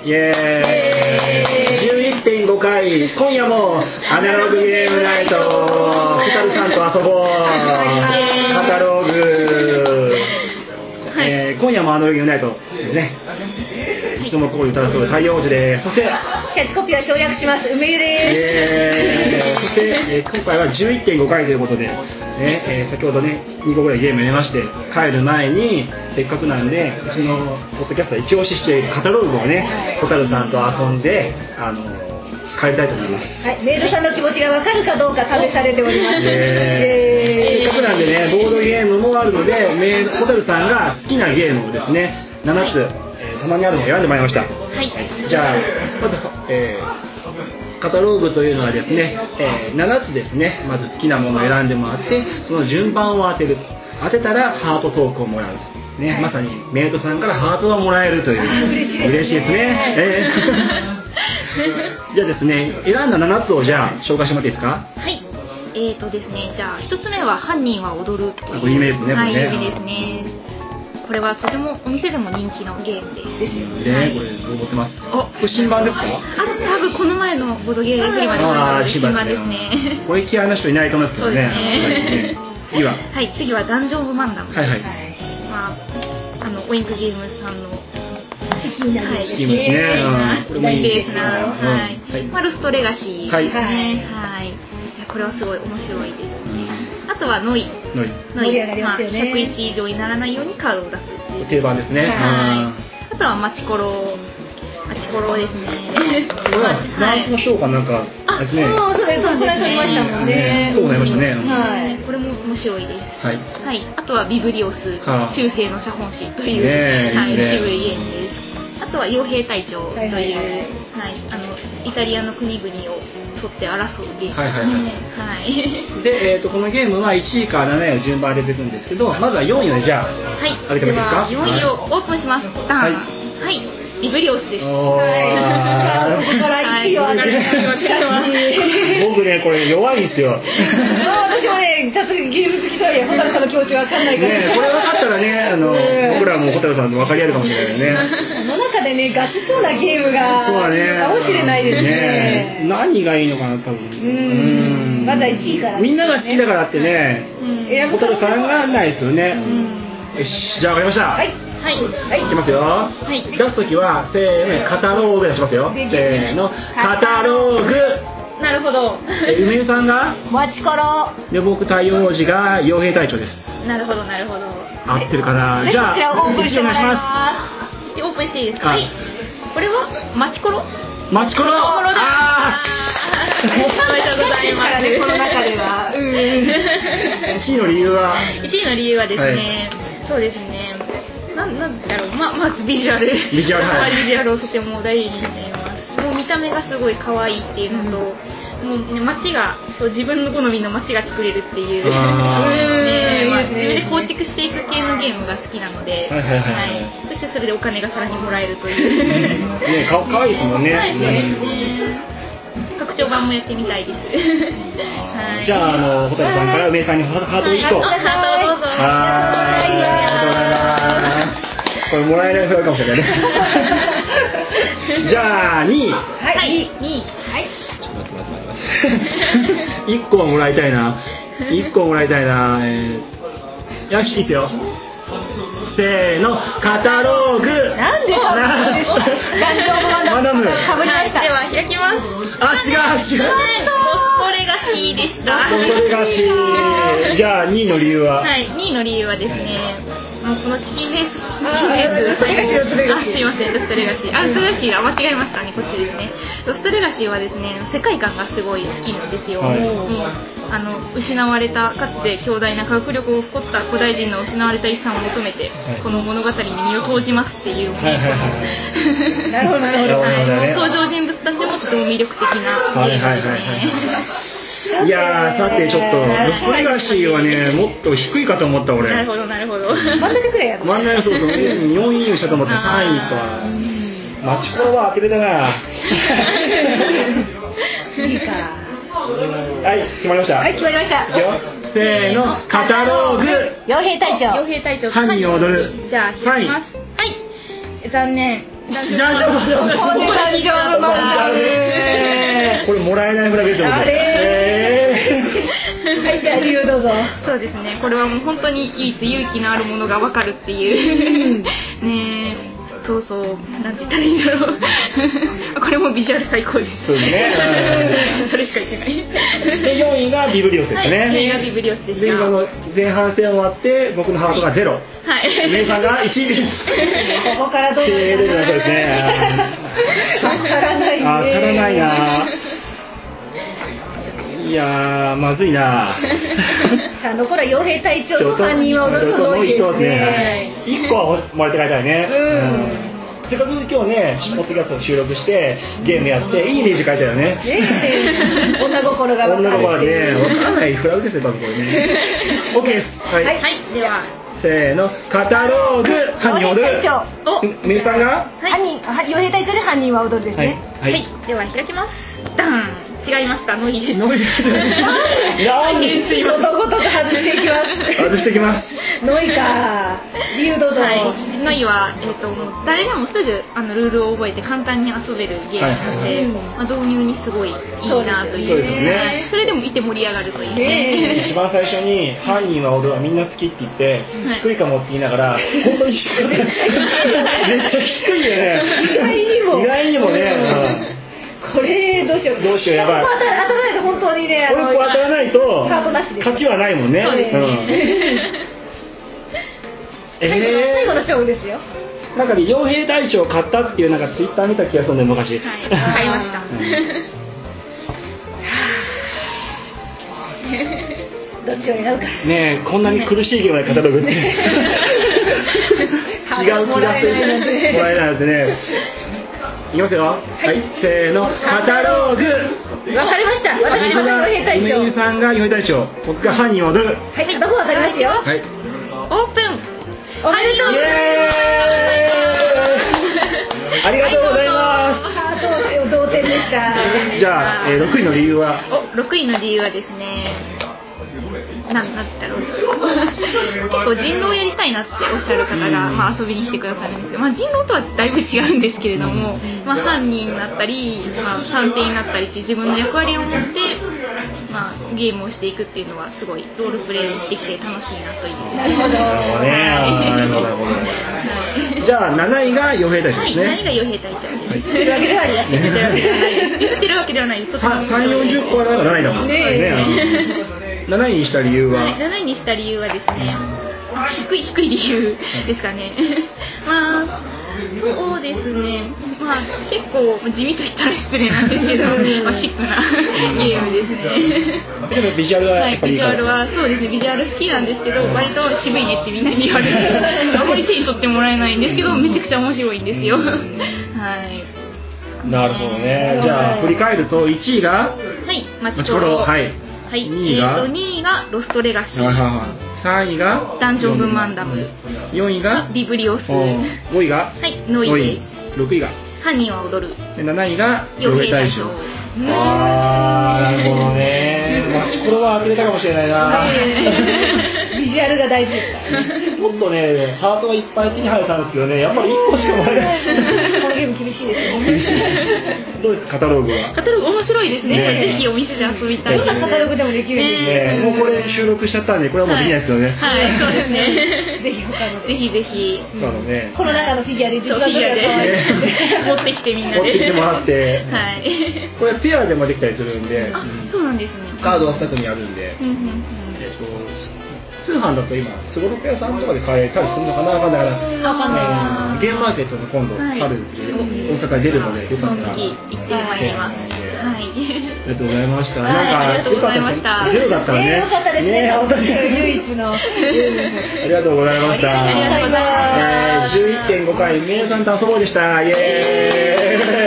イエーイ。11.5 回、今夜もアナログゲームナイト、ふたるさんと遊ぼう、カタログ、今夜もアナログゲームナイトですね。人の心を歌う太陽王子です。そしてキャッチコピーを省略します、梅湯です。 そして、今回は 11.5 回ということで、先ほどね2個ぐらいゲーム入れまして、帰る前にせっかくなんでうちのポッドキャストで一押ししているカタログをね、ホタルさんと遊んで帰りたいと思います。 はい、メイドさんの気持ちが分かるかどうか試されております。 せっかくなんでね、ボードゲームもあるので、ホタルさんが好きなゲームをですね7つ、たまにあるのを選んでまいりました。はい、じゃあまず、カタログというのはですね、7つですね、まず好きなものを選んでもらって、その順番を当てると。当てたらハートトークをもらうと、ね、まさにメイドさんからハートがもらえるという。嬉しいですね。じゃあですね、選んだ7つをじゃあ紹介してもらっていいですか。 はい。ですね、じゃあ1つ目は犯人は踊るという。 これ有名ですね。 はい、有名ですね。これはとてもお店でも人気のゲームです。 ですよね。これどう思ってます。これ新版ですか。 多分この前のボードゲームフリマで買った新版ですね。 これ嫌いな人いないと思いますけどね。次は。 はい、次はダンジョン・オブ・マンダム。 はいはい。 まあオインクゲームさんのチキンなんですね。 大ベースな、はい。ロストレガシーですね。はい。これはすごい面白いですね。あとはノイ、101以上にならないようにカードを出すっていう。 定番ですね。 あとはマチコロですね。 これは何の賞かなんかですね。 そうです。それ取りましたもんね。 そうなりましたね。 はい。これも面白いです。はい。はい。あとはビブリオス、中世の写本誌という、はい、渋いゲームです。あとは傭兵隊長という、はい、イタリアの国々を取って争うゲームですね。はい。 で、このゲームは1位から7位を順番で出てくるんですけど、まずは4位をじゃあ、開けてもらっていいですか。 4位をオープンします。はい。ビブリオスです。 僕ね、これ弱いんですよ。 私もね、さすがにゲーム好きとはいえ、ホタルさんの気持ち分かんないから。 これ分かったらね、僕らもホタルさんと分かり合えるかもしれないよね。 この中でね、ガチそうなゲームがかもしれないですね。 何がいいのかな、多分。 まだ1位から。 みんなが好きだからってね、ホタルさんがないですよね。よし、じゃあ分かりました。はい。 はい、 いきますよ。出すときはせーの、カタログ出しますよ。せーの、カタログ。 なるほど。 梅湯さんがマチコロで、僕太陽王子が傭兵隊長です。 なるほどなるほど。 合ってるかな。じゃあオープンしてもらいます。 オープンしていいですか。はい。これはマチコロ。 マチコロ。 ありがとうございます。 この中では。 1位の理由は。 1位の理由はですね。そうですね。なんだろう、まずビジュアルをとても大事にしています。もう見た目がすごい可愛いっていうのと、もうね、街が自分の好みの街が作れるっていう、自分で構築していく系のゲームが好きなので、そしてそれでお金がさらにもらえるという。 ね、可愛いですもんね。 拡張版もやってみたいです。 じゃあホタルさんから梅さんにハート1個。 ハートをどうぞ。 これもらえないフラグかもしれないね。じゃあ2位。 はい。2位。はい。 ちょっと待って。1個はもらいたいな。1個もらいたいな。よし、いいっすよ。せーの、カタログ。 なんでマダム。 かぶりました。 では開きます。 あ、違う。 ロストレガシーでした。 ロストレガシー。じゃあ2位の理由は。 はい、2位の理由はですね。もうこのチキンレース、すいません、ロストレガシー、ロストレガシー、間違えましたね、こっちですね。ロストレガシーはですね、世界観がすごい好きなんですよ。失われた、かつて強大な科学力を誇った古代人の失われた遺産を求めて、この物語に身を投じますっていうね。 なるほど。 登場人物たちもとても魅力的なゲームですね。 いやー、さてちょっとロストレガシーはね、もっと低いかと思った俺。 なるほど。 真ん中くらいやった。 真ん中そう4位にしたと思って3位か。マチコロは当てれたな。 次か。 はい、決まりました。 はい、決まりました。 せーの、カタログ。 傭兵隊長。 犯人を踊る。 じゃあ開きます。はい。残念。 ダンジョンしよう。これもらえないプラゲットです。 はい、じゃあ理由どうぞ。 そうですね。これはもう本当に唯一勇気のあるものがわかるっていうね。そうそう、なんて言ったらいいんだろう。これもビジュアル最高です。 そうね。 それしか言ってない。 で4位がビブリオスですね。 4位がビブリオスでした。 前半戦終わって僕のハートが0。はい。メイさんが1です。 ここからどうですか。 ですね。 当たらないね。 当たらないな。いやーまずいな。 さあ残るは傭兵隊長と犯人は踊るとのいですね。 1個はもらって帰りたいね。せっかく今日ね、ポッドキャストを収録してゲームやっていいイメージ書いたよね。 女心が分かる。 女心ね、分かんないフラグですよ多分これね。OK です。はい。 はい、ではせーの、カタローグ犯人は踊る。メイさんが傭兵隊長で犯人は踊るですね。 はい、では開きます。ダン。違いました。ノイです。 ノイです。 ことごとく外していきます。 外していきます。 ノイか。理由どうぞ。 ノイは誰でもすぐルールを覚えて簡単に遊べるゲームなので、導入にすごいいいなという。 そうですね。 それでもいて盛り上がるというね。 一番最初に犯人は踊るはみんな好きって言って低いかもって言いながら本当に低い。めっちゃ低いよね。意外にもね。 これどうしよう。 どうしようやばい。 当たらないと本当にね。 これ当たらないと勝ちはないもんね。 最後の勝負ですよ。 なんかね傭兵隊長を買ったっていうなんかツイッター見た気がするんで昔。 買いました。 どっちを選ぶか。 ねえこんなに苦しいゲームでカタログって。違う気がする。もらえないなんてね。いきますよ。はい、せーの、カタローグ。 わかりました。私が傭兵隊長。 メイさんが傭兵隊長。僕が犯人を踊る。 はい、どこわかりますよ。 はい。 オープン。 おめでとうございます。ありがとうございます。 同点でした。 じゃあ、6位の理由は。 6位の理由はですね。なんだろう結構人狼やりたいなっておっしゃる方が、遊びに来てくださるんですけど、人狼とはだいぶ違うんですけれども、犯人になったり、探偵になったりっていう自分の役割を持って、ゲームをしていくっていうのはすごいロールプレイできて楽しいなという。 なるほどね。じゃあ7位が傭兵隊長ですね。 はい、7位が傭兵隊長です。 言ってるわけではないです。 言ってるわけではないです。 3、40個は7位だもんね。7位にした理由は 7位にした理由はですね、低い理由ですかね。そうですね。結構地味と言ったら失礼なんですけど、シックなゲームですね。 でもビジュアルはやっぱりいいから。 ビジュアルはそうですね。ビジュアル好きなんですけど、割と渋いねってみんなに言われる。あまり手に取ってもらえないんですけど、めちゃくちゃ面白いんですよ。はい。 なるほどね。じゃあ振り返ると1位がはいマチコロ。はい。2位がロストレガシー。 3位がダンジョンブマンダム。 4位がビブリオス。 5位がノイです。 6位が犯人は踊る。 7位が傭兵隊長。 なるほどね。マチコロは当てれたかもしれないな。 ビジュアルが大事ですか。 もっとねハートがいっぱい手に入ったんですけどね、やっぱり1個しかもらえない。 このゲーム厳しいですね。 厳しい。どうですかカタログは。 カタログ面白いですね。ぜひお店で遊びたい。 どんなカタログでもできるんですね。 もうこれ収録しちゃったんでこれはもうできないですよね。 はい、そうですね。 ぜひ他の。 ぜひ。 この中のフィギュアで持ってきてみんなで。 持ってきてもらって。 はい。 これペアでもできたりするんで。 そうなんですね。 カードは2組あるんで。通販だと今スゴロク屋さんとかで買えたりするのかな。分かんないからゲームマーケットの今度春大阪に出るのでよかったら行ってまいります。はい、 ありがとうございました。なんかよかったです。 ゼロだったらね。 よかったですね。唯一の。 ありがとうございました。11.5回皆さんと遊ぼうでした。イエーイ。